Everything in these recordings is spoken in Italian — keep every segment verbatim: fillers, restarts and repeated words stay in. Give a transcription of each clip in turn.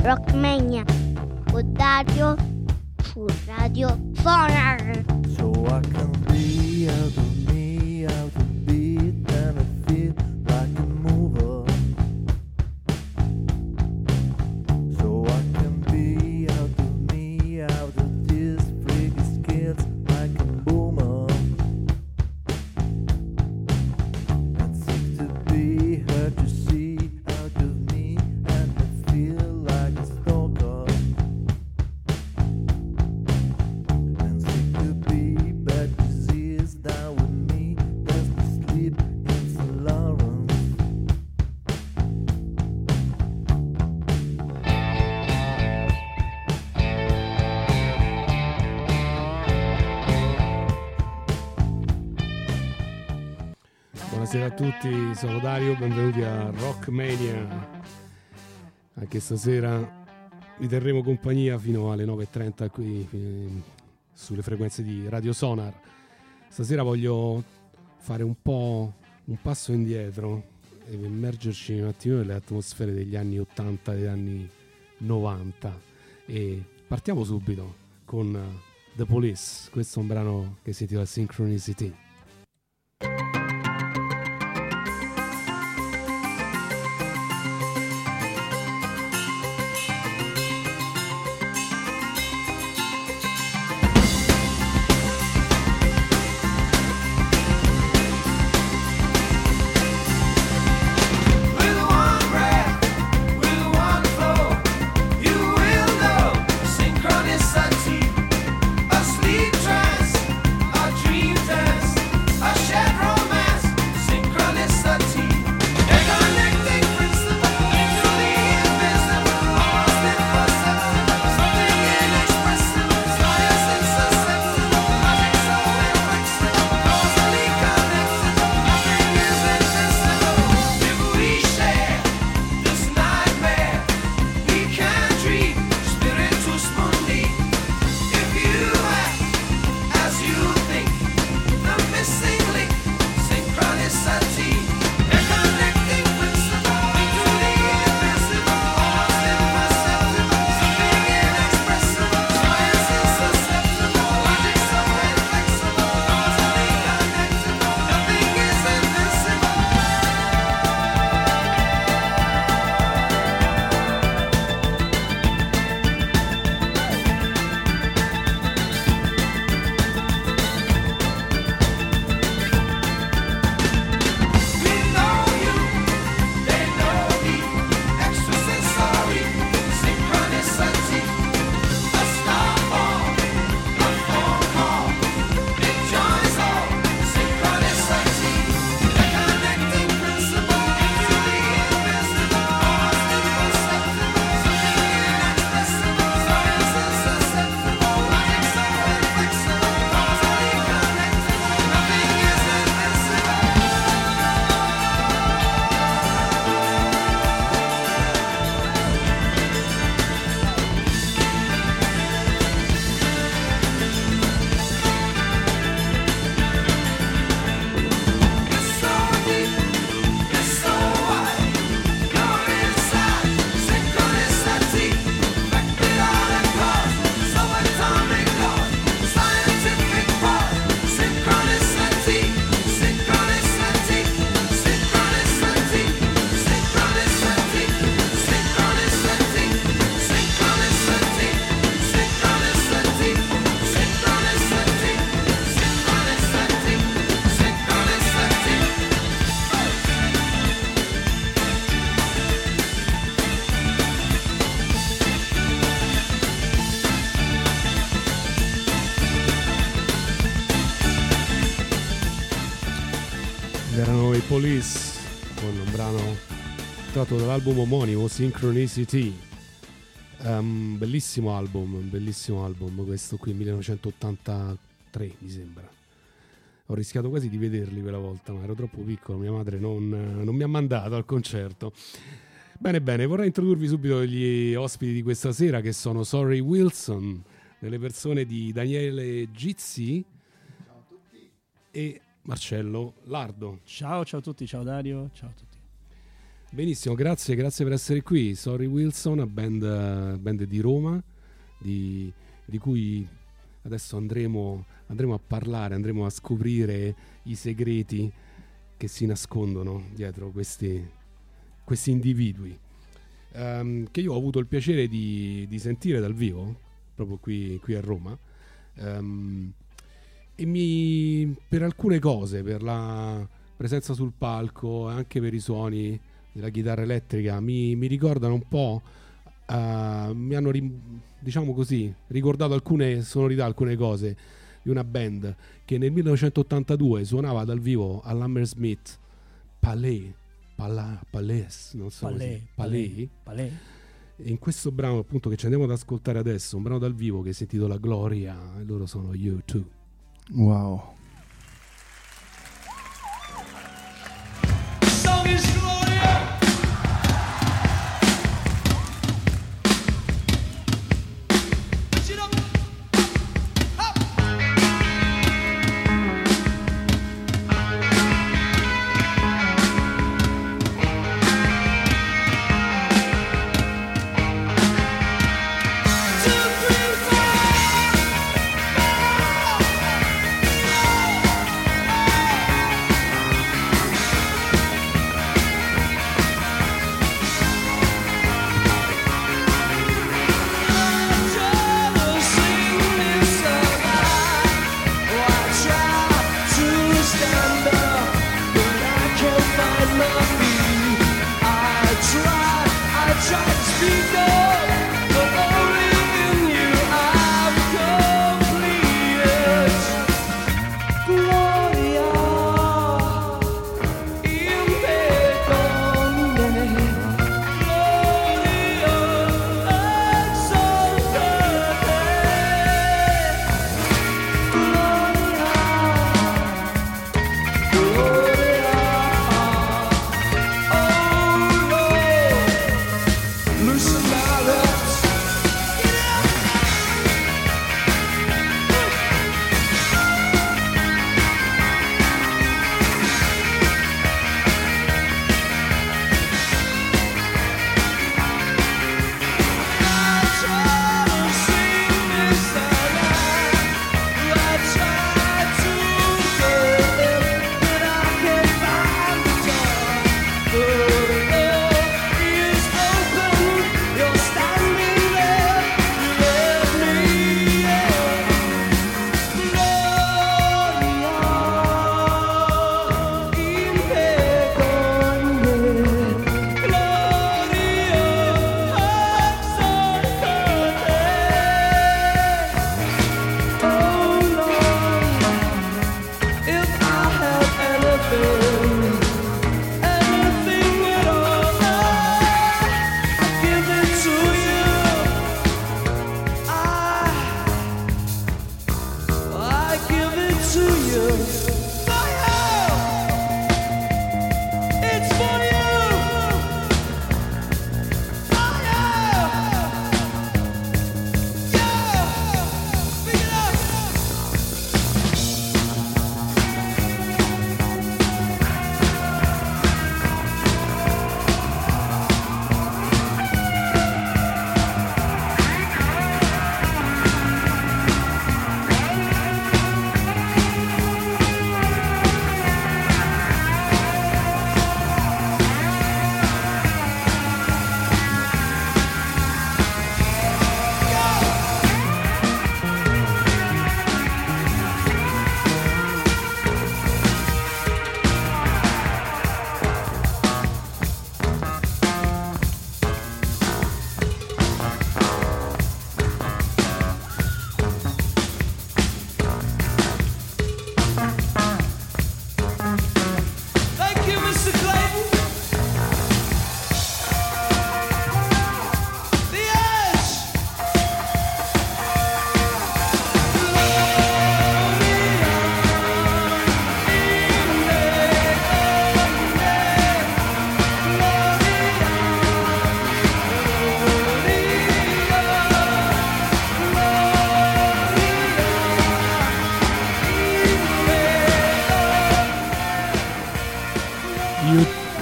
Rockmania con Dario su Radio Sonar. So I can be out of me, out of beat, and I feel like a mover. So I can be out of me, out of these freaky skills, like a boomer. And sick to be hurt to see out of me, and I feel like a stalker. And sick to be bad disease down with me, there's no sleep in Saint Lawrence. Buonasera a tutti, sono Dario, benvenuti a Rockmania. Anche stasera vi terremo compagnia fino alle nove e trenta qui eh, sulle frequenze di Radio Sonar. Stasera voglio fare un po' un passo indietro e immergerci un attimo nelle atmosfere degli anni ottanta e degli anni novanta. E partiamo subito con uh, The Police. Questo è un brano che si intitola Synchronicity. With one breath, with one flow, you will know synchronicity. A sleep trance, a dream dance, a shared romance, synchronicity. A connecting principle into the invisible, almost imperceptible, something inexpressible, science insusceptible, magic so inflexible, causally connected, nothing is invincible. If we share this nightmare, we can dream spiritus mundi. If you act as you think, the missing link, synchronicity. A connecting principle into the invisible, almost imperceptible, something inexpressible, science insusceptible, logic so inflexible, causally connected, nothing is invincible. We know you, they know me, extrasensory, synchronicity. A star form, a phone call, it joins all, synchronicity. A connecting principle into the invisible, almost imperceptible, something inexpressible, science insusceptible, logic so inflexible, causally connected, nothing is invincible. It's so deep, it's so wide, you're inside, synchronicity, affected all the cause, subatomic laws, scientific pause, synchronicity, synchronicity, synchronicity, synchronicity, synchronicity, synchronicity, synchronicity, synchronicity, synchronicity, synchronicity. Erano i Police con un brano tratto dall'album omonimo Synchronicity. Um, bellissimo album, bellissimo album questo qui, millenovecentottantatré mi sembra. Ho rischiato quasi di vederli quella volta, ma ero troppo piccolo, mia madre non, non mi ha mandato al concerto. Bene, bene, vorrei introdurvi subito gli ospiti di questa sera, che sono Sorry Wilson, nelle persone di Daniele Gizzi e Marcello Lardo. Ciao, ciao a tutti, ciao Dario, ciao a tutti. Benissimo, grazie, grazie per essere qui. Sorry Wilson, band, band di Roma, di, di cui adesso andremo, andremo a parlare, andremo a scoprire i segreti che si nascondono dietro questi, questi individui, um, che io ho avuto il piacere di, di sentire dal vivo, proprio qui, qui a Roma, um, e mi, per alcune cose, per la presenza sul palco, anche per i suoni della chitarra elettrica, mi, mi ricordano un po', uh, mi hanno ri, diciamo così ricordato alcune sonorità, alcune cose di una band che nel millenovecentottantadue suonava dal vivo all'Hammersmith Palais, Pala, Palais, non so Palais, così, Palais. Palais. E in questo brano appunto che ci andiamo ad ascoltare adesso, un brano dal vivo che si intitola Gloria, e loro sono U due. Wow. Song is Gloria. Put it up. Up. Two, three, four.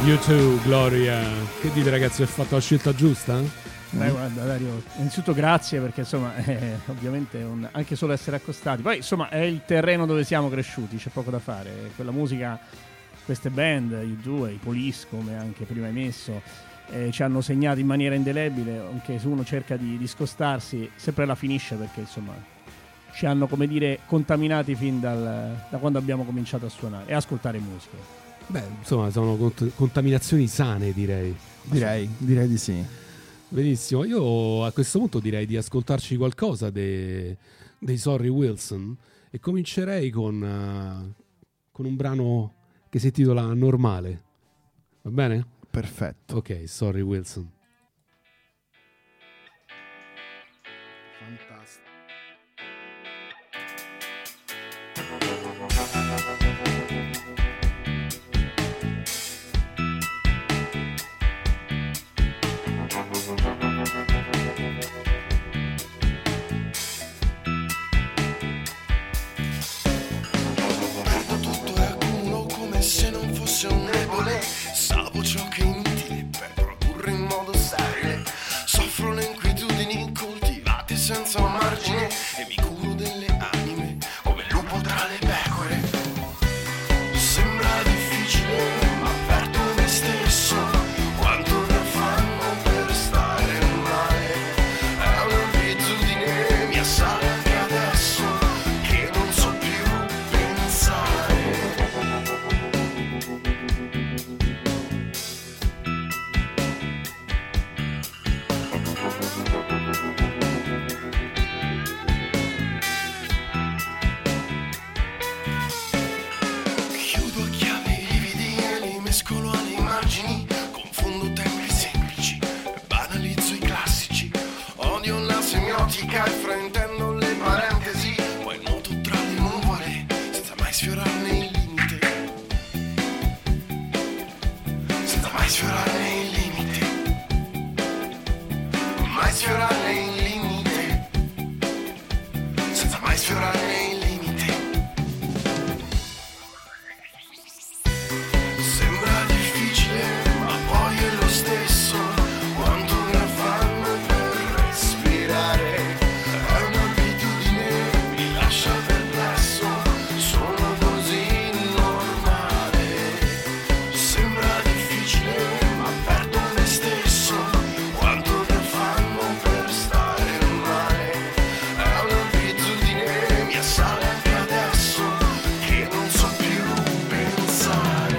You too, Gloria. Che dite ragazzi, ho fatto la scelta giusta? Beh, guarda Dario, innanzitutto grazie perché insomma eh, ovviamente un, anche solo essere accostati, poi insomma è il terreno dove siamo cresciuti, c'è poco da fare, quella musica, queste band, i due, i Police come anche prima hai messo, eh, ci hanno segnato in maniera indelebile, anche se uno cerca di, di scostarsi sempre la finisce perché insomma ci hanno, come dire, contaminati fin dal, da quando abbiamo cominciato a suonare e ascoltare musica. Beh, insomma sono cont- contaminazioni sane, direi. Direi, direi di sì. Benissimo, io a questo punto direi di ascoltarci qualcosa de- dei Sorry Wilson e comincerei con, uh, con un brano che si intitola Normale. Va bene? Perfetto. Ok, Sorry Wilson. Fantastico. un debole, salvo ciò che è inutile per produrre in modo sterile. Soffro le inquietudini coltivate senza margine e mi curo delle anime come il lupo tra le pecore. Sembra difficile, ma avverto me stesso quanto ne fanno per stare male. È un'abitudine, mi assale anche adesso che non so più pensare. Chiudo a chiave i lividi e li mescolo alle immagini, confondo tempi semplici e banalizzo i classici. Odio la semiotica e fraintendo le parentesi, poi nuoto tra le nuvole senza mai sfiorarne il limite. Senza mai sfiorarne il limite. Mai sfiorarne il limite. Senza mai sfiorarne il limite. Sembra difficile, ma poi è lo stesso quanto ne fanno per respirare. È un'abitudine, mi lascia perplesso, sono così normale. Sembra difficile, ma perdo me stesso quanto ne fanno per stare male. È un'abitudine, mi assale anche adesso che non so più pensare.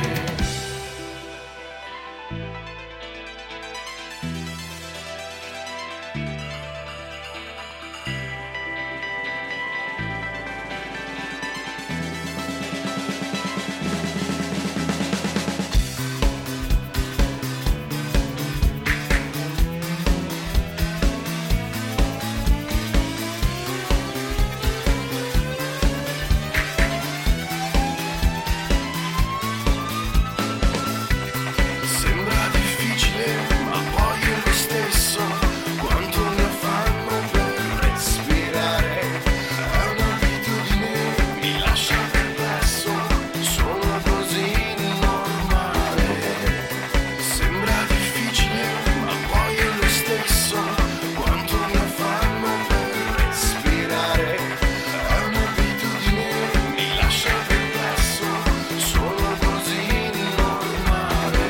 Sembra difficile, ma poi è lo stesso quanto ne fanno per respirare. È un'abitudine, mi lascia perplesso, sono così normale. Sembra difficile, ma poi è lo stesso quanto ne fanno per respirare. È un'abitudine, mi lascia perplesso, sono così normale.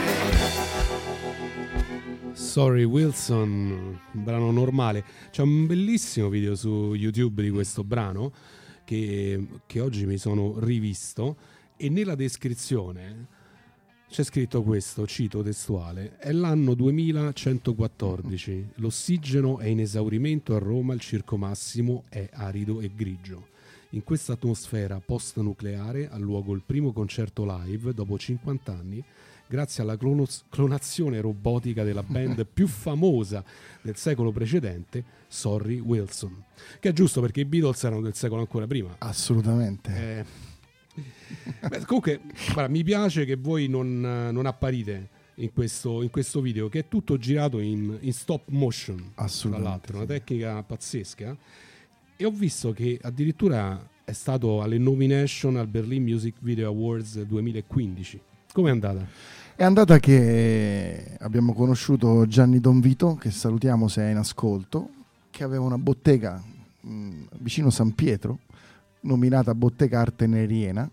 Sorry Wilson, un brano normale. C'è un bellissimo video su YouTube di questo brano che, che oggi mi sono rivisto e nella descrizione c'è scritto questo, cito testuale: è l'anno duemilacentoquattordici, l'ossigeno è in esaurimento a Roma, il circo massimo è arido e grigio. In questa atmosfera post-nucleare ha luogo il primo concerto live dopo cinquanta anni, grazie alla clonos- clonazione robotica della band più famosa del secolo precedente, Sorry Wilson. Che è giusto perché i Beatles erano del secolo ancora prima. Assolutamente. Eh, beh, comunque, guarda, mi piace che voi non, non apparite in questo, in questo video, che è tutto girato in, in stop motion, tra Assolutamente, l'altro, sì. una tecnica pazzesca. E ho visto che addirittura è stato alle nomination al Berlin Music Video Awards duemilaquindici. Com'è andata? È andata che abbiamo conosciuto Gianni Don Vito, che salutiamo se è in ascolto, che aveva una bottega mh, vicino San Pietro, nominata Bottega Arteneriena,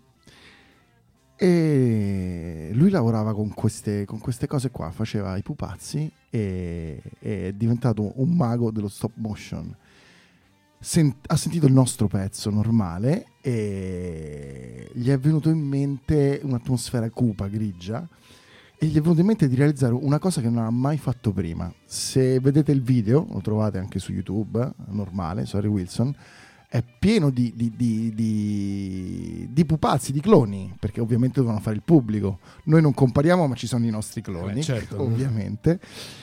e lui lavorava con queste, con queste cose qua, faceva i pupazzi e, e è diventato un mago dello stop motion. Sent- ha sentito il nostro pezzo normale e gli è venuto in mente un'atmosfera cupa, grigia, e gli è venuto in mente di realizzare una cosa che non ha mai fatto prima. Se vedete il video, lo trovate anche su YouTube, normale, Sorry Wilson, è pieno di, di, di, di, di pupazzi, di cloni, perché ovviamente dovevano fare il pubblico. Noi non compariamo, ma ci sono i nostri cloni, eh, certo. ovviamente.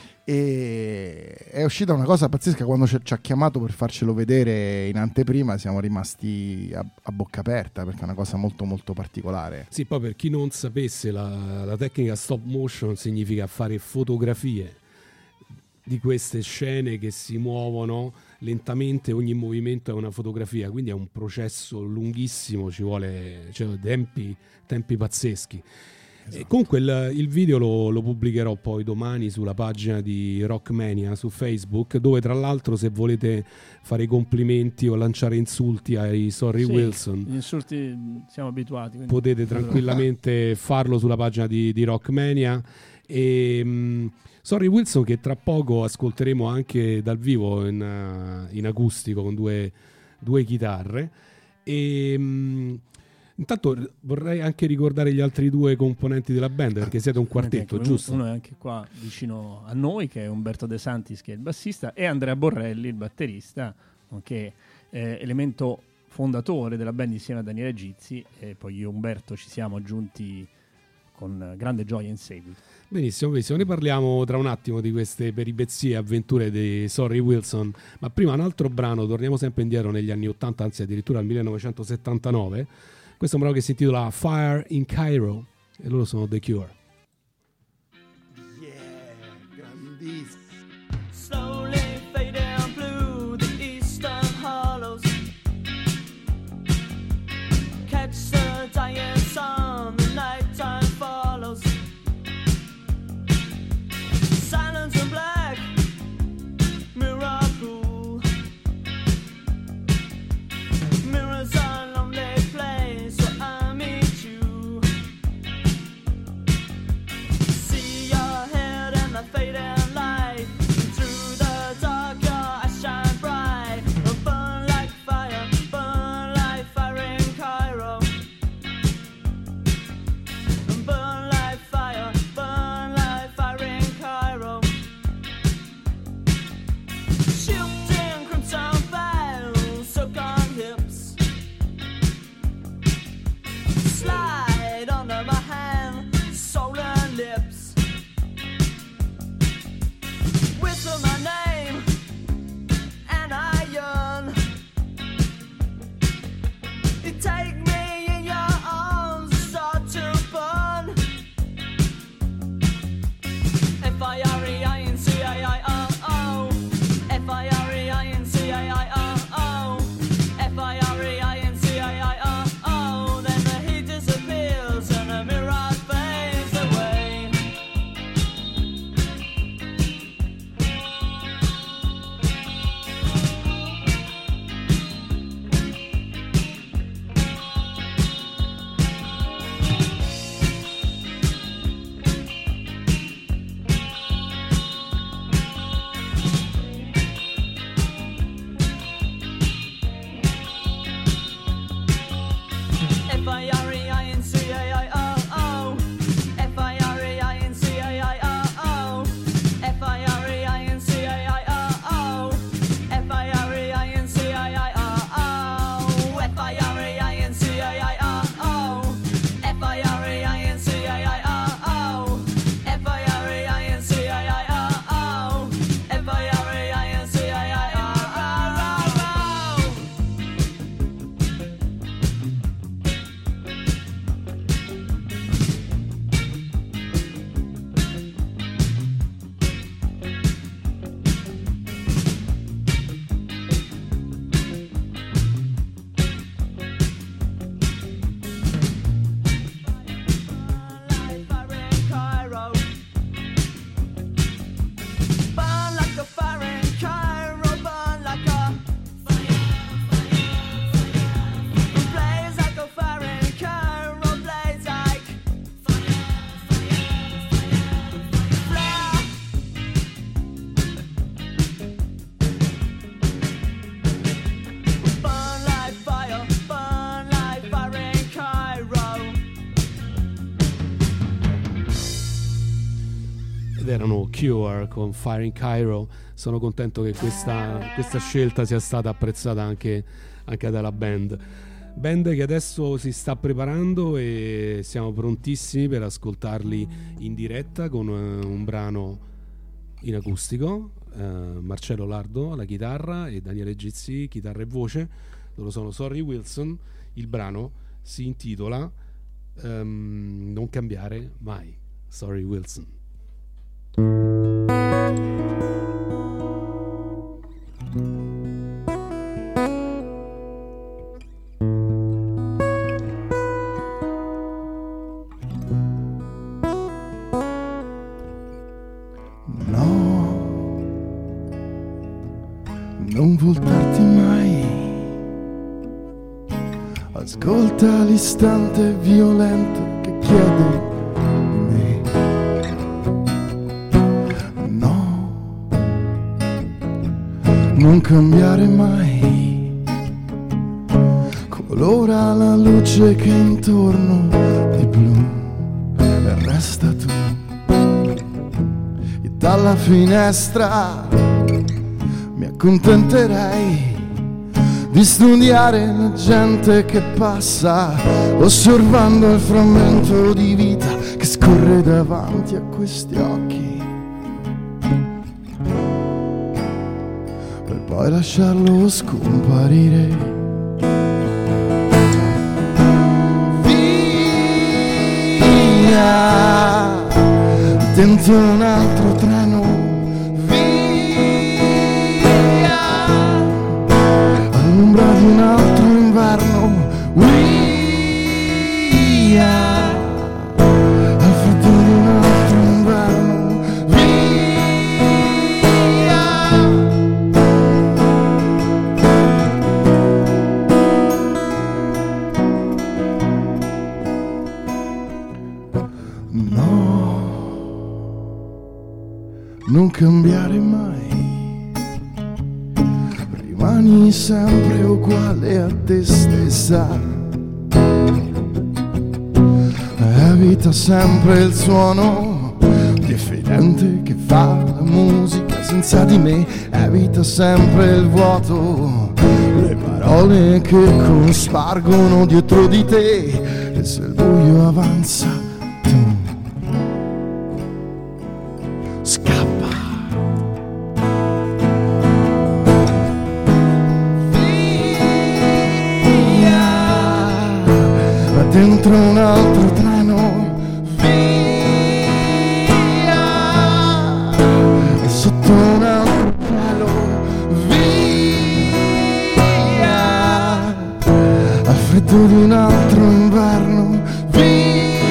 E è uscita una cosa pazzesca quando ci, ci ha chiamato per farcelo vedere in anteprima. Siamo rimasti a, a bocca aperta, perché è una cosa molto molto particolare. Sì, poi per chi non sapesse, la, la tecnica stop motion significa fare fotografie di queste scene che si muovono lentamente, ogni movimento è una fotografia, quindi è un processo lunghissimo, ci vuole, cioè, tempi, tempi pazzeschi. Esatto. E comunque il, il video lo, lo pubblicherò poi domani sulla pagina di Rockmania su Facebook, dove tra l'altro, se volete fare i complimenti o lanciare insulti ai Sorry Sì, Wilson, gli insulti siamo abituati, quindi potete tranquillamente farlo sulla pagina di, di Rockmania. E mh, Sorry Wilson, che tra poco ascolteremo anche dal vivo in, uh, in acustico con due, due chitarre. E mh, intanto vorrei anche ricordare gli altri due componenti della band, perché siete un quartetto, uno, giusto? Uno è anche qua vicino a noi, che è Umberto De Santis, che è il bassista, e Andrea Borrelli, il batterista, nonché eh, elemento fondatore della band insieme a Daniele Gizzi, e poi io e Umberto ci siamo aggiunti con grande gioia in seguito. Benissimo, benissimo, ne parliamo tra un attimo di queste peripezie e avventure di Sorry Wilson, ma prima un altro brano, torniamo sempre indietro negli anni ottanta, anzi addirittura al millenovecentosettantanove. Questo è un brano che si intitola Fire in Cairo e loro sono The Cure. Yeah, grandissimo. Slowly fading blue, the eastern hollows. Catch the dying sun, the nighttime follows. Silence and black, miracle. Mirrors are lonely place where I meet you. See your head and the fading light. Through the dark your eyes shine bright. Burn like fire, burn like fire in Cairo. Burn like fire, burn like fire in Cairo. Shifting crimson veils, silk on hips. Slide under my hand, soul and lips. Whistle my name, and I yearn. You take me in your arms, start to burn. F I R E I N C A I R O. F I R E I N C A I R O. F I R E I N C A I R O. Then the heat disappears and the mirage fades away. ed erano Cure con Fire in Cairo. Sono contento che questa, questa scelta sia stata apprezzata anche, anche dalla band. Band che adesso si sta preparando e siamo prontissimi per ascoltarli in diretta con uh, un brano in acustico, uh, Marcello Lardo alla chitarra e Daniele Gizzi chitarra e voce. Loro sono Sorry Wilson. Il brano si intitola um, Non cambiare mai. Sorry Wilson. Non voltarti mai, ascolta l'istante violento che chiede di me. No, non cambiare mai, colora la luce che intorno di blu e resta tu. E dalla finestra mi accontenterei di studiare la gente che passa, osservando il frammento di vita che scorre davanti a questi occhi, per poi lasciarlo scomparire. Via, dentro un altro treno. All'ombra di un altro inverno, via, al freddo di un altro inverno, via. No, non cambiare mai. Rimani sempre uguale a te stessa, evita sempre il suono diffidente che fa la musica senza di me, evita sempre il vuoto, le parole che cospargono dietro di te, e se il buio avanza tu scappa. Dentro un altro treno, via, e sotto un altro cielo, via, al freddo di un altro inverno, via.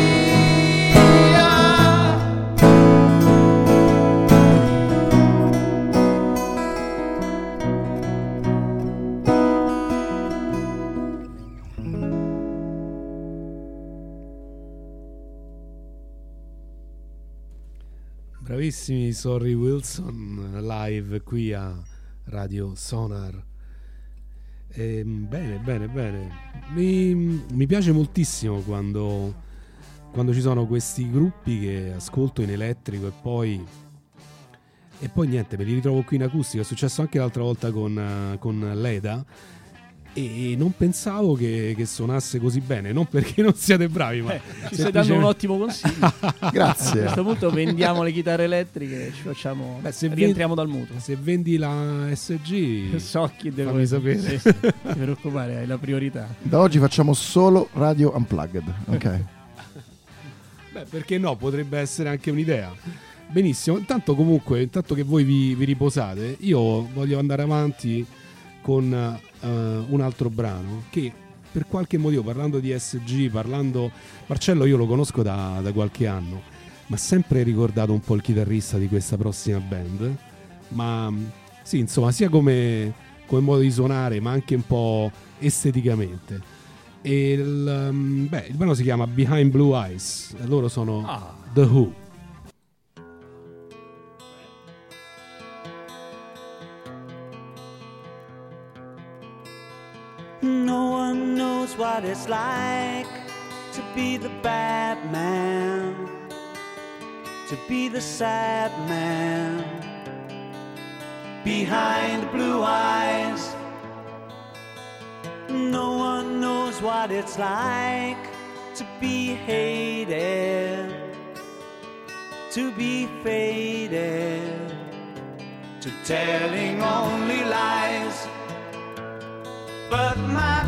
Bravissimi Sorry Wilson live qui a Radio Sonar. E, bene, bene, bene. Mi, mi piace moltissimo quando, quando ci sono questi gruppi che ascolto in elettrico e poi e poi niente, me li ritrovo qui in acustica. È successo anche l'altra volta con, con Leda e non pensavo che, che suonasse così bene, non perché non siete bravi, ma eh, ci stai dando un ottimo consiglio. Grazie. A questo punto vendiamo le chitarre elettriche e ci facciamo. Beh, se rientriamo vendi, dal mutuo. Se vendi la S G, so chi deve fammi sapere. Sì, sì. Non ti preoccupare, hai la priorità. Da oggi facciamo solo radio unplugged, ok? Beh, perché no? Potrebbe essere anche un'idea. Benissimo, intanto comunque, intanto che voi vi, vi riposate, io voglio andare avanti con uh, un altro brano che per qualche motivo, parlando di S G, parlando... Marcello io lo conosco da, da qualche anno, ma sempre ricordato un po' il chitarrista di questa prossima band, ma sì, insomma, sia come, come modo di suonare, ma anche un po' esteticamente. E il, um, beh, il brano si chiama Behind Blue Eyes e loro sono Ah. The Who. No one knows what it's like to be the bad man, to be the sad man behind blue eyes. No one knows what it's like to be hated, to be faded, to telling only lies. But my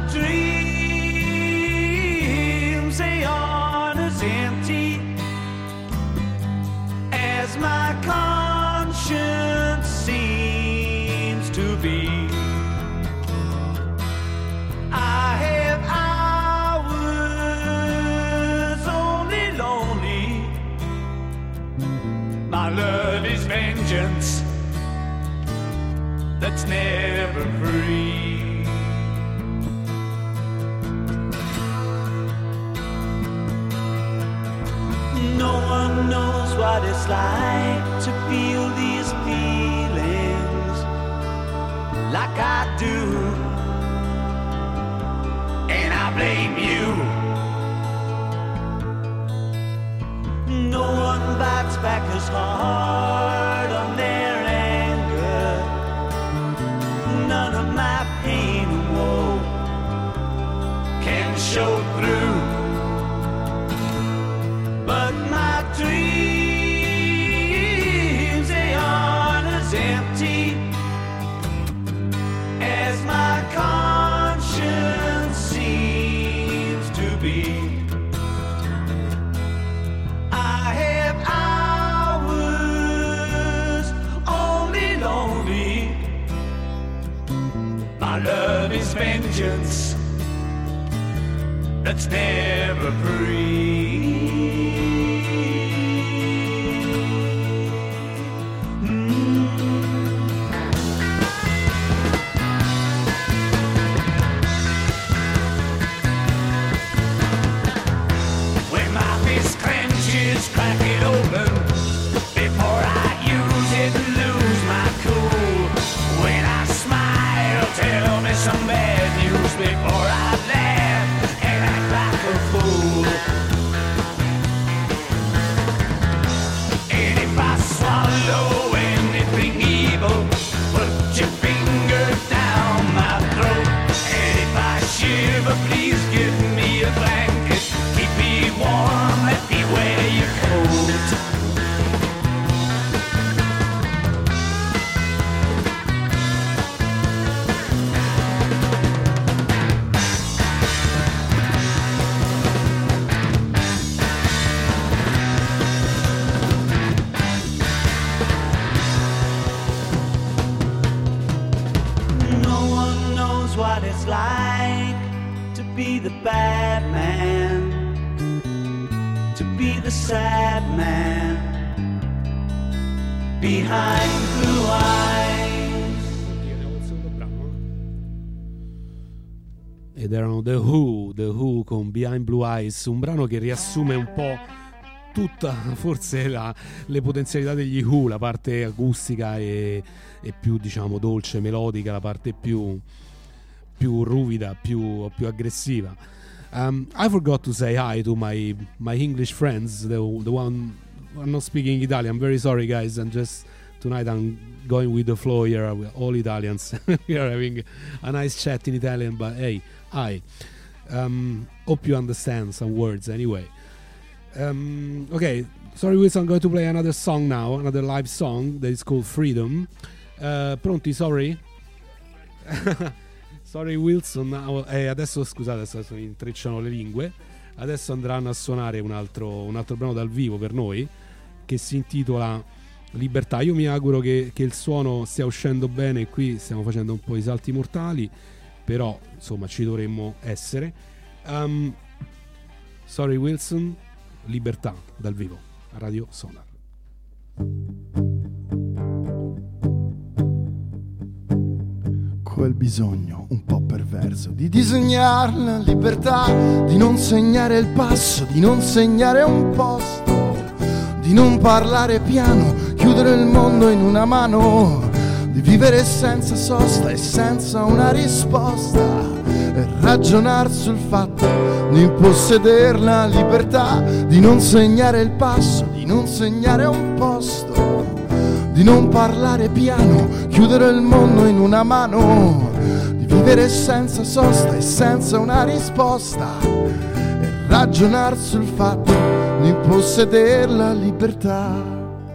dreams, they aren't as empty as my conscience seems to be. I have hours only lonely. My love is vengeance that's never free. No one knows what it's like to feel these feelings like I do, and I blame you. No one bites back as hard on their anger. None of my pain and woe can show through. But my dreams, they aren't as empty as my conscience seems to be. I have hours only lonely. My love is vengeance that's never free. Crack it open before I use it and lose my cool. When I smile, tell me some bad news before I laugh and act like a fool. And if I swallow anything evil, put your finger down my throat. And if I shiver, please give me a blanket. Keep me warm, let me wear your coat. No one knows what it's like to be the bad man, to be the sad man behind blue eyes. Ed erano The Who, The Who con Behind Blue Eyes, un brano che riassume un po' tutta forse la, le potenzialità degli Who, la parte acustica e, e più diciamo dolce, melodica, la parte più, più ruvida, più, più aggressiva. Um, I forgot to say hi to my my English friends, the the one I'm not speaking Italian. I'm very sorry, guys. And just tonight I'm going with the flow here. We're all Italians. We are having a nice chat in Italian. But hey, hi. Um, hope you understand some words anyway. Um, okay, sorry, Wilson. I'm going to play another song now, another live song that is called Freedom. Uh, pronti? Sorry. Sorry Wilson, eh, adesso scusate, adesso intrecciano le lingue. Adesso andranno a suonare un altro, un altro brano dal vivo per noi che si intitola Libertà. Io mi auguro che, che il suono stia uscendo bene. Qui stiamo facendo un po' i salti mortali, però insomma ci dovremmo essere. um, Sorry Wilson, Libertà dal vivo a Radio Sonar. Quel bisogno un po' perverso di disegnare la libertà, di non segnare il passo, di non segnare un posto, di non parlare piano, chiudere il mondo in una mano, di vivere senza sosta e senza una risposta, e ragionar sul fatto di possedere la libertà, di non segnare il passo, di non segnare un posto, di non parlare piano, chiudere il mondo in una mano, di vivere senza sosta e senza una risposta, e ragionare sul fatto di possedere la libertà.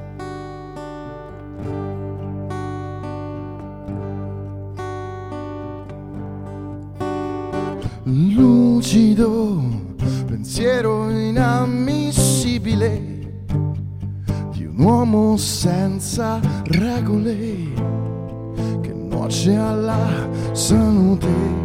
Lucido, pensiero inammissibile di un uomo senza regole che nuoce alla salute.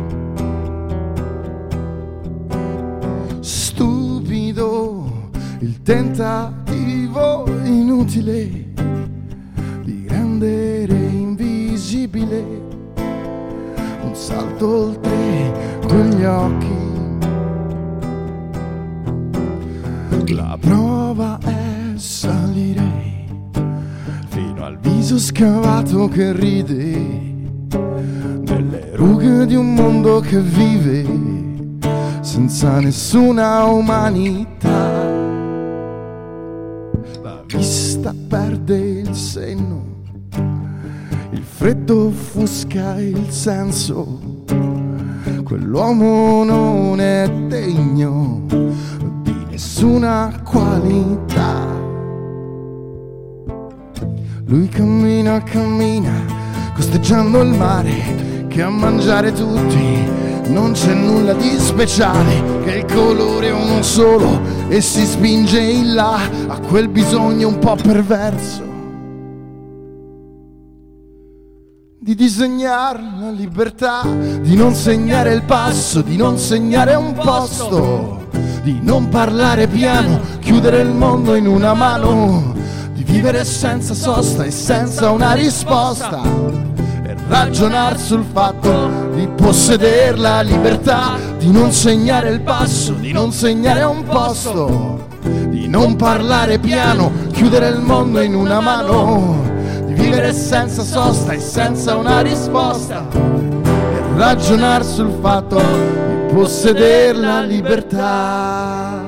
Stupido, il tentativo inutile di rendere invisibile un salto oltre quegli occhi. La prova è salire fino al viso scavato che ride nelle rughe di un mondo che vive senza nessuna umanità. La vista perde il senno, il freddo offusca il senso. Quell'uomo non è degno di nessuna qualità. Lui cammina, cammina, costeggiando il mare, che a mangiare tutti non c'è nulla di speciale, che il colore è uno solo e si spinge in là a quel bisogno un po' perverso di disegnare la libertà, di non segnare il passo, di non segnare un posto, di non parlare piano, chiudere il mondo in una mano, di vivere senza sosta e senza una risposta, e ragionare sul fatto di possedere la libertà, di non segnare il passo, di non segnare un posto, di non parlare piano, chiudere il mondo in una mano, vivere senza sosta e senza una risposta, e ragionare sul fatto di possedere la libertà.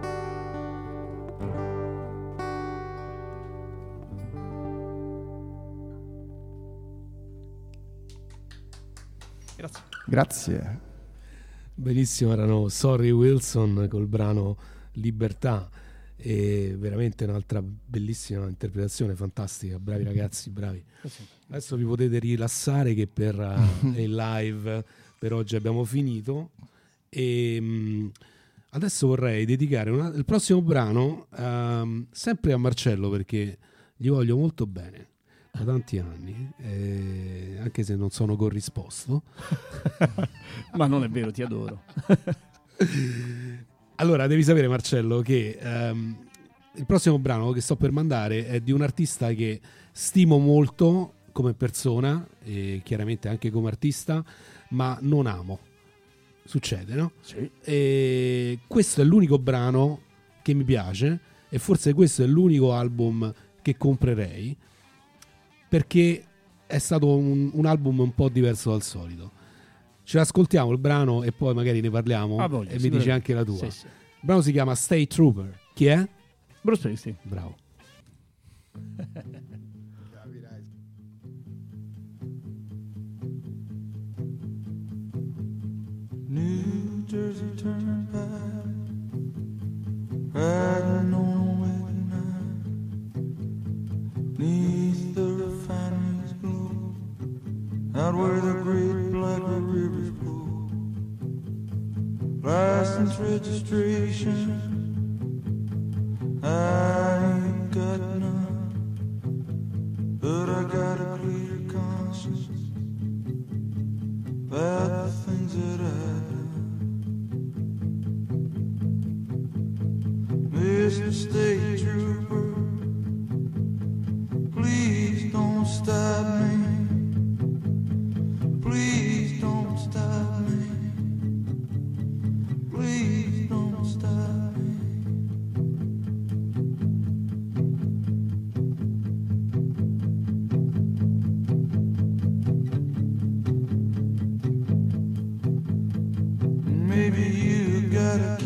Grazie. Grazie. Benissimo, erano Sorry Wilson col brano Libertà. E veramente un'altra bellissima interpretazione, fantastica, bravi ragazzi, bravi. Adesso vi potete rilassare che per uh, il live per oggi abbiamo finito, e um, adesso vorrei dedicare una, il prossimo brano um, sempre a Marcello, perché gli voglio molto bene da tanti anni, eh, anche se non sono corrisposto. Ma non è vero, ti adoro. Allora, devi sapere, Marcello, che um, il prossimo brano che sto per mandare è di un artista che stimo molto come persona e chiaramente anche come artista, ma non amo. Succede, no? Sì. E questo è l'unico brano che mi piace, e forse questo è l'unico album che comprerei, perché è stato un, un album un po' diverso dal solito. Ce l'ascoltiamo il brano e poi magari ne parliamo, ah, voglio, e mi dici anche la tua. Sì, sì. Il brano si chiama State Trooper. Chi è? Bruce Springsteen. Bravo. New Jersey Turnpike, riding on a wet night, neath the refinery's glow, out where the great black rivers flow. License registration, I ain't got none, but I got a clear conscience about the things that I've done. Mister State Trooper, please don't stop me. Please don't stop me. Please don't stop me. Maybe you got a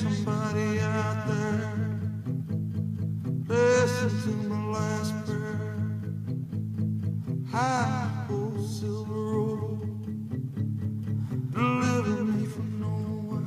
somebody out there listen to my last prayer. High old silver road, deliver me from nowhere.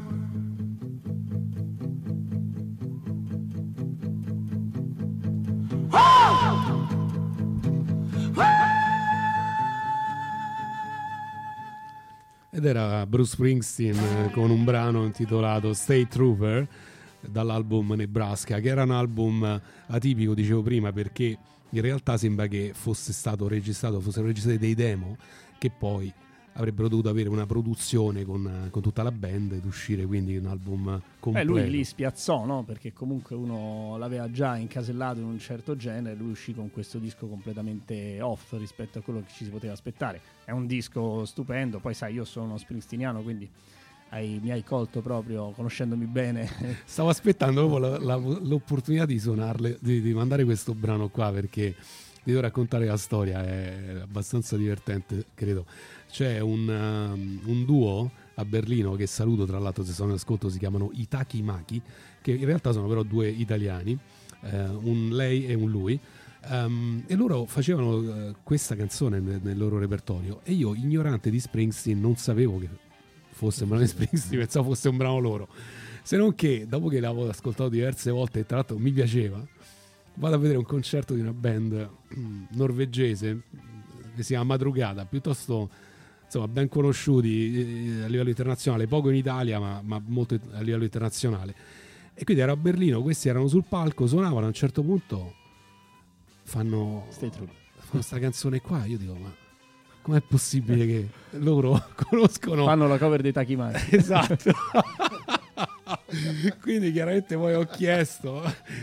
Ed era Bruce Springsteen eh, con un brano intitolato State Trooper dall'album Nebraska, che era un album atipico, dicevo prima, perché in realtà sembra che fosse stato registrato, fossero registrati dei demo che poi avrebbero dovuto avere una produzione con, con tutta la band ed uscire quindi un album completo. Eh, lui lì spiazzò, no? Perché comunque uno l'aveva già incasellato in un certo genere, lui uscì con questo disco completamente off rispetto a quello che ci si poteva aspettare. È un disco stupendo, poi sai, io sono uno springsteeniano, quindi hai, mi hai colto proprio conoscendomi bene. Stavo aspettando proprio la, la, l'opportunità di suonarle, di, di mandare questo brano qua, perché vi devo raccontare la storia, è abbastanza divertente, credo. C'è un, um, un duo a Berlino che saluto, tra l'altro, se sono in ascolto, si chiamano i Taki Maki, che in realtà sono però due italiani, eh, un lei e un lui, um, e loro facevano uh, questa canzone nel, nel loro repertorio, e io, ignorante di Springsteen, non sapevo che fosse un brano di Springsteen, pensavo fosse un brano loro, se non che dopo che l'avevo ascoltato diverse volte e tra l'altro mi piaceva, vado a vedere un concerto di una band mm, norvegese che si chiama Madrugada, piuttosto insomma ben conosciuti eh, a livello internazionale, poco in Italia ma, ma molto a livello internazionale, e quindi ero a Berlino, questi erano sul palco, suonavano, a un certo punto fanno questa canzone qua, io dico ma com'è possibile che loro conoscono, fanno la cover dei Taki Maki? Esatto. Quindi chiaramente poi ho chiesto,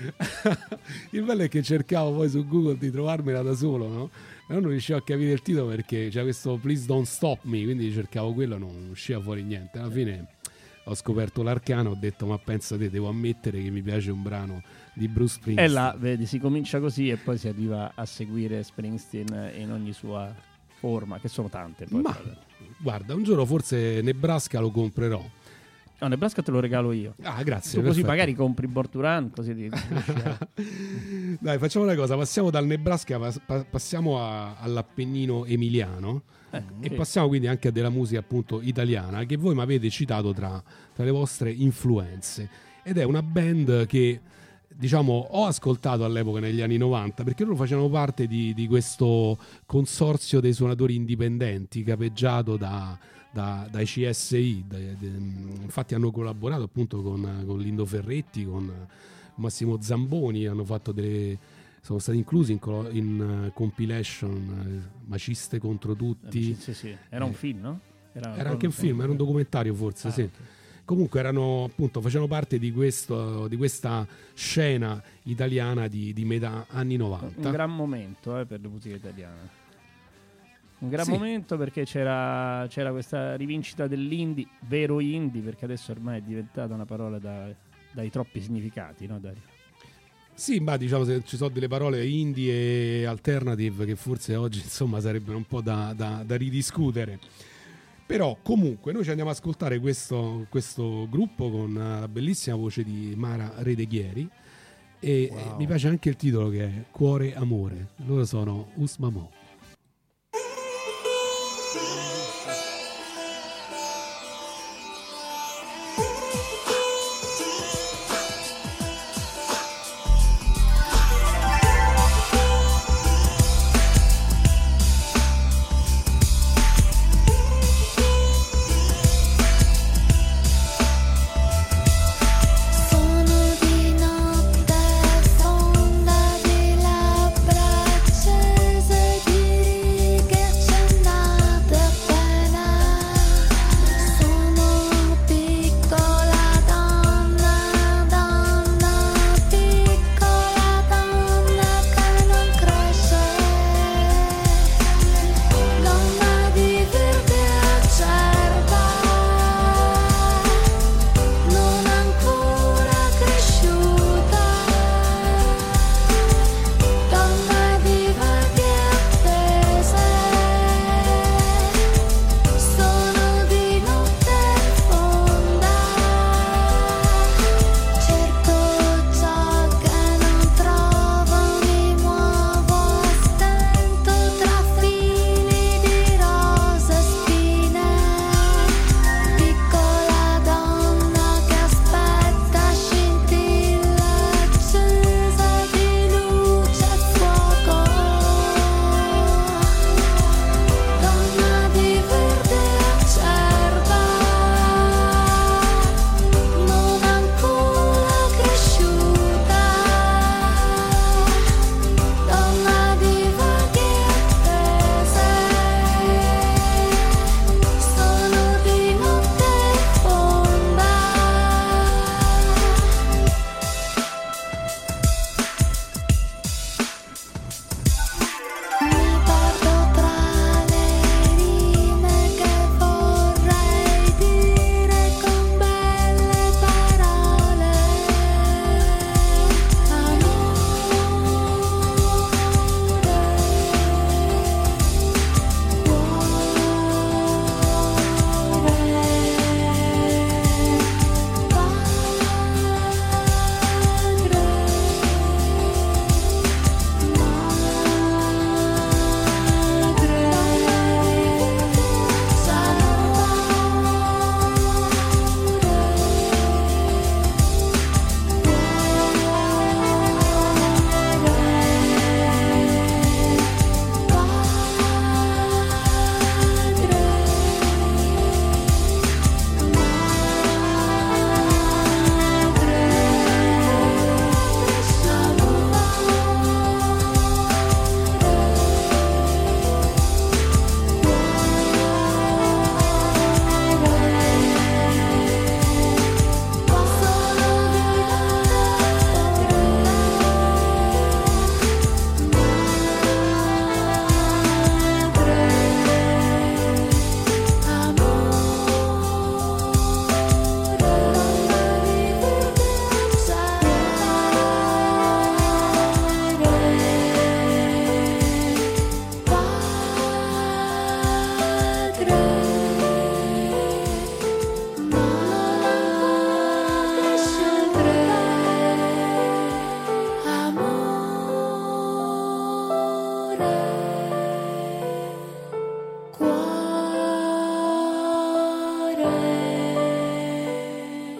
il bello è che cercavo poi su Google di trovarmela da solo, no? Ma non riuscivo a capire il titolo perché c'è questo Please Don't Stop Me, quindi cercavo quello, non usciva fuori niente. Alla fine ho scoperto l'Arcano, ho detto ma pensate, devo ammettere che mi piace un brano di Bruce Springsteen. E là, vedi, si comincia così e poi si arriva a seguire Springsteen in ogni sua forma, che sono tante poi. Ma guarda, un giorno forse Nebraska lo comprerò. No, Nebraska te lo regalo io. Ah, grazie. Tu così perfetto. Magari compri Borduran, così ti Dai, facciamo una cosa, passiamo dal Nebraska, pas- pa- passiamo a- all'Appennino emiliano eh, e sì. passiamo quindi anche a della musica appunto italiana, che voi mi avete citato tra, tra le vostre influenze, ed è una band che diciamo ho ascoltato all'epoca negli anni novanta, perché loro facevano parte di, di questo consorzio dei suonatori indipendenti capeggiato da Da, dai C S I, dai, dai, infatti hanno collaborato appunto con, con Lindo Ferretti, con Massimo Zamboni, hanno fatto delle, sono stati inclusi in, in uh, compilation uh, Maciste contro tutti. Eh, sì, sì. Era un eh, film, no? Era, era anche un film, era un documentario forse, ah, sì. Okay. Comunque erano appunto, facevano parte di, questo, di questa scena italiana di, di metà anni novanta. Un gran momento eh, per la musica italiana. Un gran sì. momento, perché c'era, c'era questa rivincita dell'indie, vero indie, perché adesso ormai è diventata una parola da, dai troppi significati, no Dario? Sì, ma diciamo se ci sono delle parole indie e alternative che forse oggi insomma sarebbero un po' da, da, da ridiscutere. Però comunque noi ci andiamo ad ascoltare questo, questo gruppo con la bellissima voce di Mara Redeghieri e wow. Mi piace anche il titolo che è Cuore Amore. Loro sono Usmamo. Sono di notte, fonda di labbra accese di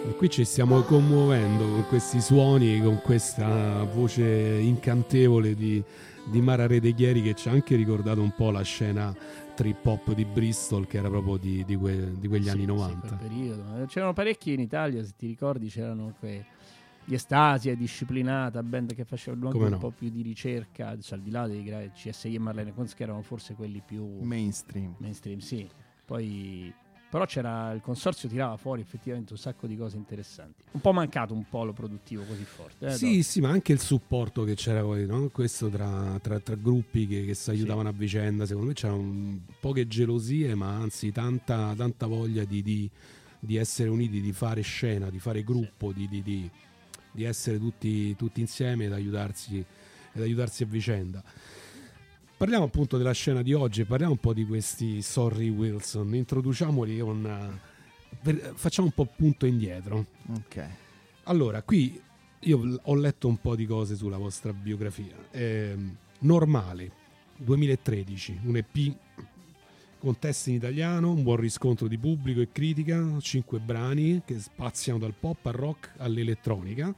E qui ci stiamo commuovendo con questi suoni, con questa voce incantevole di, di Mara Redeghieri, che ci ha anche ricordato un po' la scena trip hop di Bristol, che era proprio di, di, que, di quegli Sì, anni sì, novanta. quel periodo. C'erano parecchi in Italia, se ti ricordi, c'erano que- gli Estasia, Disciplinata, band che facevano anche Come un no. po' più di ricerca, cioè, al di là dei gra- C S I e Marlene Kunz, che erano forse quelli più Mainstream. mainstream, sì. Poi però c'era il consorzio, tirava fuori effettivamente un sacco di cose interessanti. Un po' mancato un polo produttivo così forte. Eh, Sì, dopo. sì, ma anche il supporto che c'era poi, no? Questo tra, tra, tra gruppi che, che si aiutavano a vicenda. Secondo me c'erano un- poche gelosie, ma anzi tanta, tanta voglia di, di, di essere uniti, di fare scena, di fare gruppo, di, di, di, di essere tutti, tutti insieme ed aiutarsi, ed aiutarsi a vicenda. Parliamo appunto della scena di oggi, parliamo un po' di questi Sorry Wilson, introduciamoli con... eh, per- facciamo un po' punto indietro. Ok. Allora, qui io l- ho letto un po' di cose sulla vostra biografia. Ehm, Normale, duemilatredici, un E P con testi in italiano, un buon riscontro di pubblico e critica, cinque brani che spaziano dal pop al rock all'elettronica.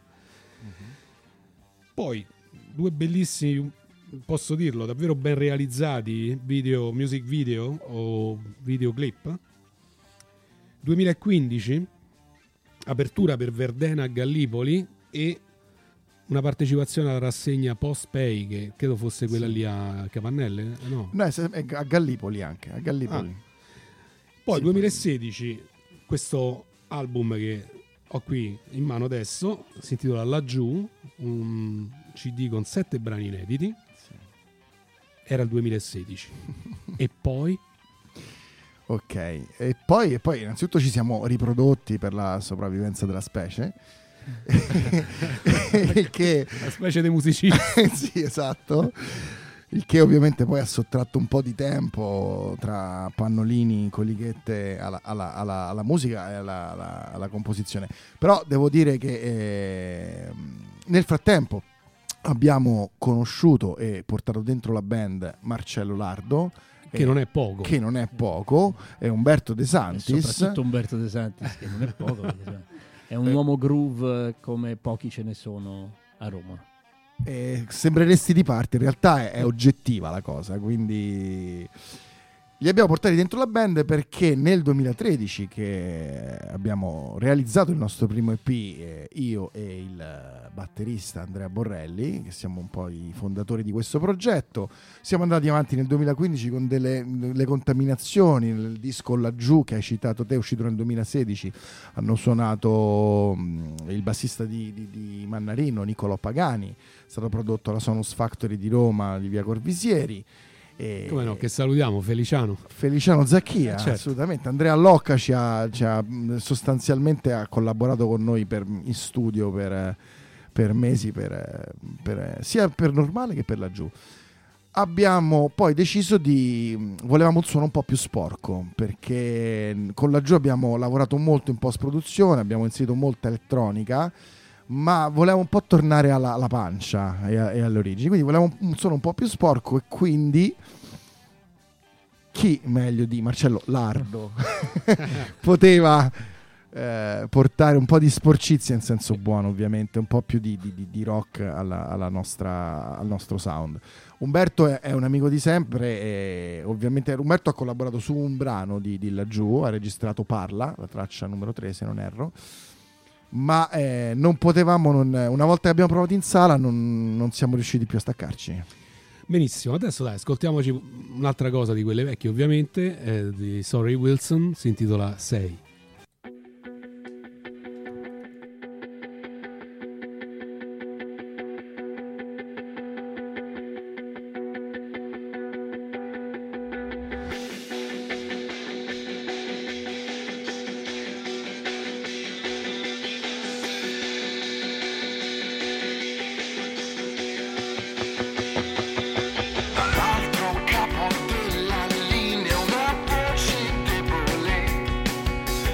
Poi due bellissimi, posso dirlo, davvero ben realizzati video, music video o videoclip. duemilaquindici, apertura per Verdena a Gallipoli e una partecipazione alla rassegna Post Pay, che credo fosse quella Sì. lì a Capannelle, eh, no? No, è se- è a Gallipoli anche, a Gallipoli. Poi Sì, duemilasedici, questo album che ho qui in mano adesso si intitola Laggiù, un C D con sette brani inediti. Sì. Era il duemilasedici. E poi Ok, e poi, e poi innanzitutto ci siamo riprodotti per la sopravvivenza della specie. Il che una specie di musicista. sì, esatto. Il che ovviamente poi ha sottratto un po' di tempo tra pannolini, colichette alla, alla, alla, alla musica e alla, alla, alla composizione. Però devo dire che eh, nel frattempo abbiamo conosciuto e portato dentro la band Marcello Lardo, Che eh, non è poco. che non è poco, e Umberto De E Santis. soprattutto Umberto De Santis, che non è poco, perché, cioè, è un uomo groove come pochi ce ne sono a Roma. Eh, sembreresti di parte, in realtà è, è oggettiva la cosa, quindi li abbiamo portati dentro la band perché nel duemilatredici, che abbiamo realizzato il nostro primo E P, eh, io e il batterista Andrea Borrelli, che siamo un po' i fondatori di questo progetto, siamo andati avanti nel duemilaquindici con delle le contaminazioni. Nel disco Laggiù, che hai citato te, uscito nel duemilasedici, hanno suonato mh, il bassista di, di, di Mannarino, Niccolò Pagani, è stato prodotto alla Sonus Factory di Roma di via Corvisieri. E Come no, che salutiamo, Feliciano. Feliciano Zacchia, Eh, certo. assolutamente. Andrea Locca ci ha, ci ha mh, sostanzialmente ha collaborato con noi per, in studio per, per mesi, per, per, sia per Normale che per Laggiù. Abbiamo poi deciso di... volevamo un suono un po' più sporco, perché con Laggiù abbiamo lavorato molto in post-produzione, abbiamo inserito molta elettronica, ma volevamo un po' tornare alla, alla pancia e, a, e alle origini, quindi volevamo un suono un po' più sporco, e quindi chi meglio di Marcello Lardo poteva eh, portare un po' di sporcizia, in senso buono ovviamente, un po' più di, di, di rock alla, alla nostra, al nostro sound. Umberto è, è un amico di sempre e ovviamente Umberto ha collaborato su un brano di, di Laggiù, ha registrato Parla, la traccia numero tre se non erro, ma eh, non potevamo, non, una volta che abbiamo provato in sala non, non siamo riusciti più a staccarci. Benissimo, adesso dai, ascoltiamoci un'altra cosa di quelle vecchie, ovviamente, eh, di Sorry Wilson, si intitola sei. Dall'altro capo della linea una voce debole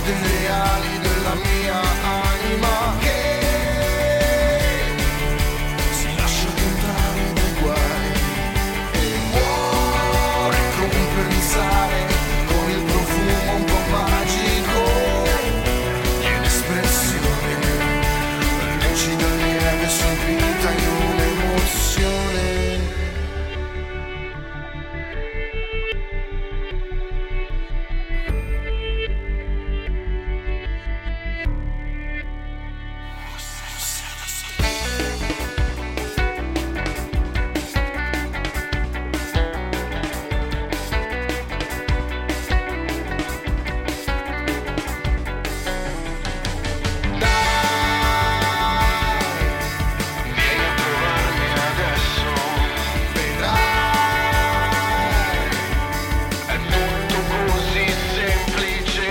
delle ali della mia anima che si lascia tentare dai guai e muore con pensare con il profumo un po' magico di un'espressione lucida, lieve, subita in un'emozione. Vieni a trovarmi adesso, vedrai, è tutto così semplice.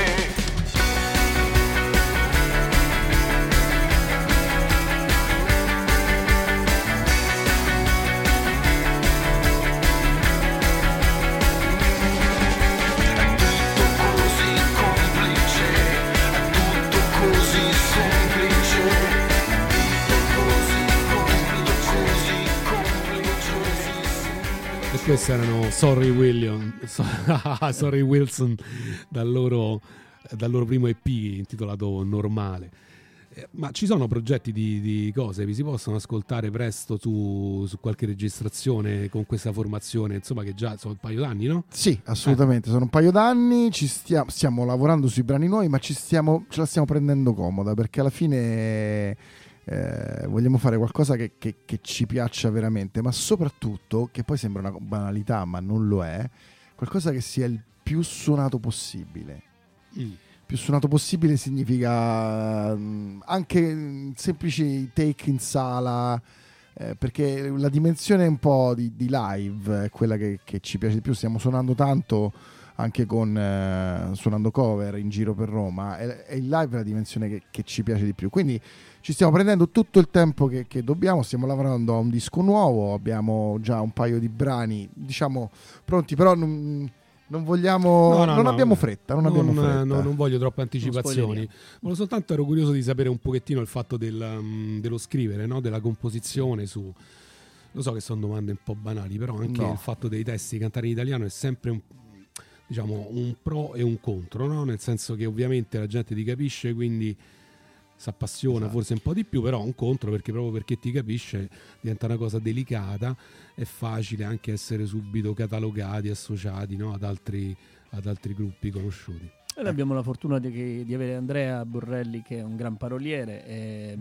È tutto così complice, è tutto così semplice. Così complice, così complice. E questi erano Sorry William, so- Sorry Wilson dal loro, dal loro primo E P intitolato Normale. Eh, Ma ci sono progetti di, di cose? Vi si possono ascoltare presto su, su qualche registrazione con questa formazione? Insomma, che già sono un paio d'anni, no? Sì, assolutamente, sono un paio d'anni, ci stiamo, stiamo lavorando sui brani nuovi, ma ci stiamo, ce la stiamo prendendo comoda, perché alla fine eh, vogliamo fare qualcosa che, che- che ci piaccia veramente, ma soprattutto, che poi sembra una banalità, ma non lo è, qualcosa che sia il più suonato possibile. Più suonato possibile significa mm, anche mm, semplici take in sala, eh, perché la dimensione un po' di, di live è quella che, che ci piace di più. Stiamo suonando tanto anche con eh, suonando cover in giro per Roma, e, e il live è la dimensione che, che ci piace di più. Quindi ci stiamo prendendo tutto il tempo che, che dobbiamo, stiamo lavorando a un disco nuovo, abbiamo già un paio di brani, diciamo, pronti, però non, non vogliamo, No, no, non no, abbiamo no. fretta, non, abbiamo fretta. no, non voglio troppe Non anticipazioni. spoileriamo. Volevo soltanto, ero curioso di sapere un pochettino il fatto del, um, dello scrivere, no? Della composizione su... Lo so che sono domande un po' banali, però anche No. il fatto dei testi cantare in italiano è sempre un, diciamo, un pro e un contro, no? Nel senso che ovviamente la gente ti capisce, quindi si appassiona Esatto. forse un po' di più, però un contro perché proprio perché ti capisce diventa una cosa delicata, è facile anche essere subito catalogati, associati, no? ad, altri, ad altri gruppi conosciuti. E noi abbiamo la fortuna di, che- di avere Andrea Borrelli, che è un gran paroliere, e,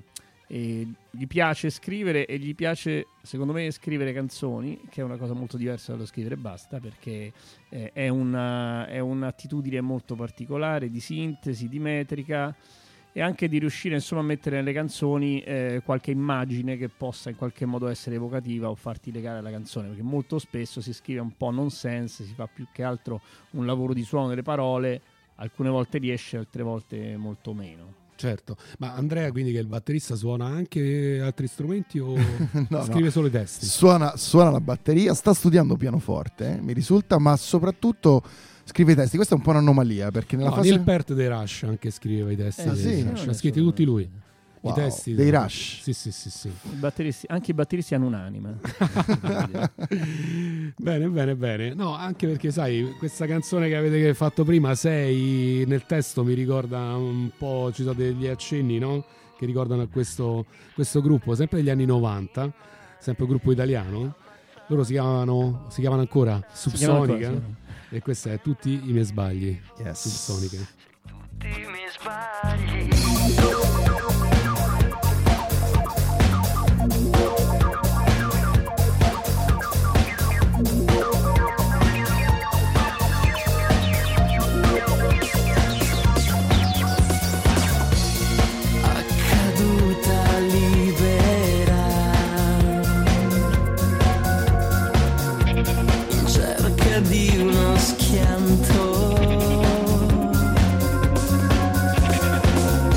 e gli piace scrivere, e gli piace, secondo me, scrivere canzoni, che è una cosa molto diversa dallo scrivere e basta, perché eh, è, una, è un'attitudine molto particolare di sintesi, di metrica, e anche di riuscire, insomma, a mettere nelle canzoni eh, qualche immagine che possa in qualche modo essere evocativa o farti legare alla canzone, perché molto spesso si scrive un po' nonsense, si fa più che altro un lavoro di suono delle parole, alcune volte riesce, altre volte molto meno. Certo, ma Andrea quindi che è il batterista suona anche altri strumenti o No, scrive no. solo i testi? Suona, suona la batteria, sta studiando pianoforte, eh, mi risulta, ma soprattutto scrive i testi. Questa è un po' un'anomalia, perché nella No, fase Neil Peart dei Rush anche scriveva i testi Eh, dei sì? Rush, Non ha è scritti solo- tutti lui. Wow, I testi dei Rush. Sì, sì, sì, sì. I batteristi, anche i batteristi hanno un'anima. Bene, bene, bene. No, anche perché sai, questa canzone che avete fatto prima, Sei, nel testo mi ricorda un po', ci sono degli accenni, no? Che ricordano a questo, questo gruppo, sempre degli anni novanta, sempre un gruppo italiano. Loro si chiamano, si chiamano ancora Si chiamano Subsonica, ancora, e questo è Tutti i miei sbagli. Yes. Subsonica. Caduta libera in cerca di uno schianto.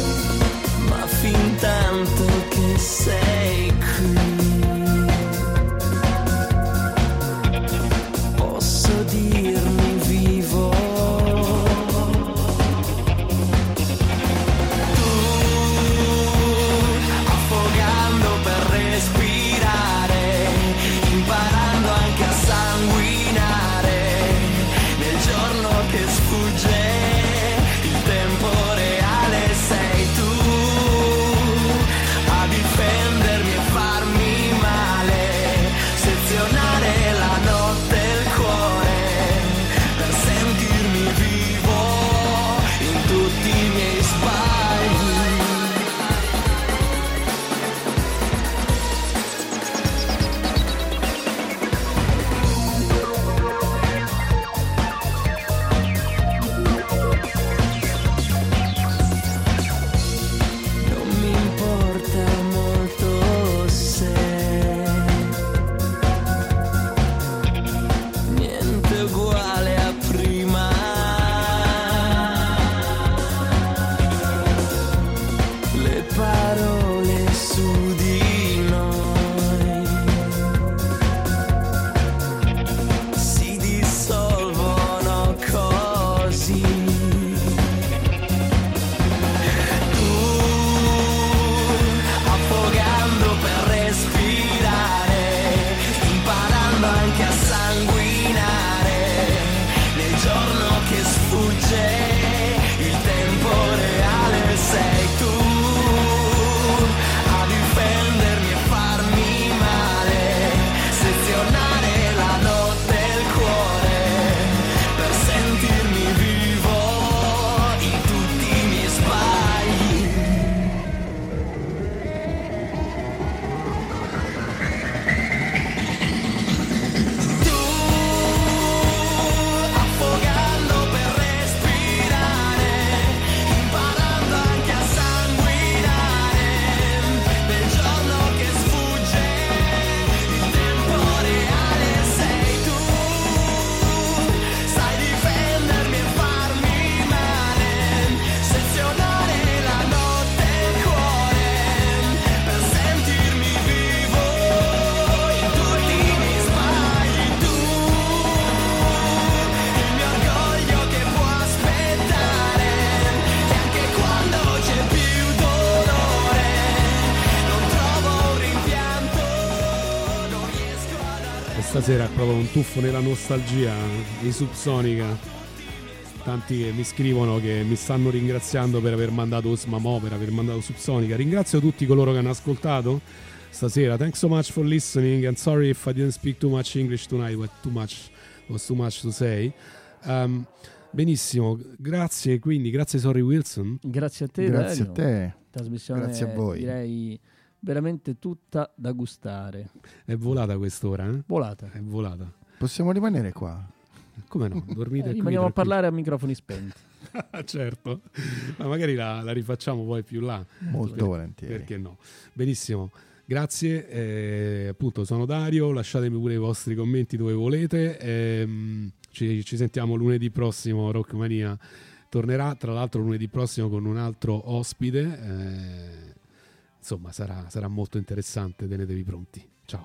stasera è proprio un tuffo nella nostalgia di Subsonica. Tanti che mi scrivono che mi stanno ringraziando per aver mandato Osmamo, per aver mandato Subsonica. Ringrazio tutti coloro che hanno ascoltato stasera. Thanks so much for listening and sorry if I didn't speak too much English tonight, but too much was too much to say. Um, benissimo, grazie, quindi grazie Sorry Wilson. Grazie a te, Grazie Dario. a te. Trasmissione, Grazie a voi. direi veramente tutta da gustare. È volata quest'ora, eh? Volata. È volata. Possiamo rimanere qua? Come no? Dormite Eh, qui, rimaniamo a tranquilli. parlare a microfoni spenti. Certo, ma magari la, la rifacciamo poi più là. Molto Per- volentieri. Perché no? Benissimo, grazie. eh, appunto, sono Dario. Lasciatemi pure i vostri commenti dove volete. ehm, ci, ci sentiamo lunedì prossimo. Rockmania tornerà, tra l'altro, lunedì prossimo con un altro ospite. eh, insomma, sarà, sarà molto interessante. Tenetevi pronti. Ciao.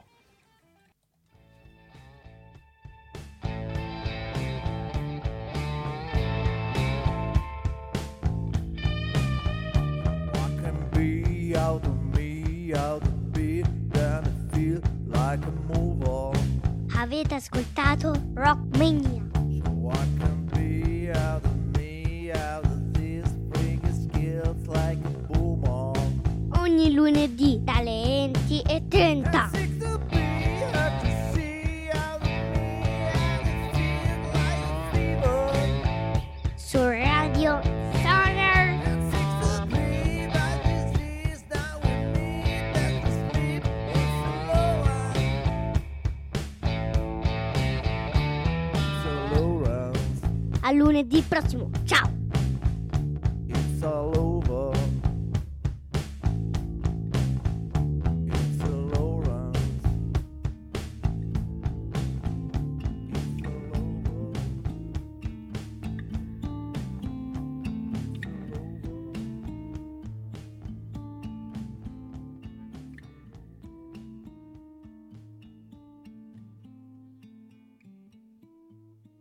I can be out of me, out of me, then I feel like a move on. Avete ascoltato Rockmania. So I can be out of me, out of this, bring your skills like a boom on. Ogni lunedì dalle venti e trenta. Sick to be hard to see out of me, and it feels like a fever. Su Radio Sonar. And sick to be that this is now with me, that the sleep is slower. So low rounds. A lunedì prossimo. Ciao.